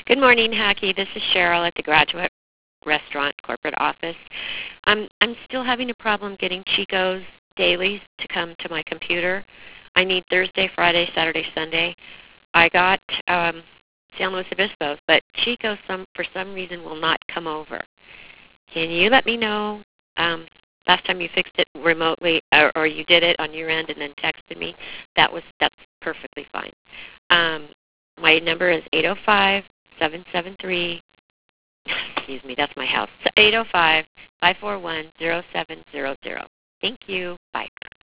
Good morning, Hacky. This is Cheryl at the Graduate Restaurant corporate office. I'm still having a problem getting Chico's dailies to come to my computer. I need Thursday, Friday, Saturday, Sunday. I got San Luis Obispo, but Chico for some reason will not come over. Can you let me know last time you fixed it remotely or you did it on your end and then texted me? That's perfectly fine. My number is 805-773. Excuse me, that's my house. 805-541-0700. Thank you. Bye.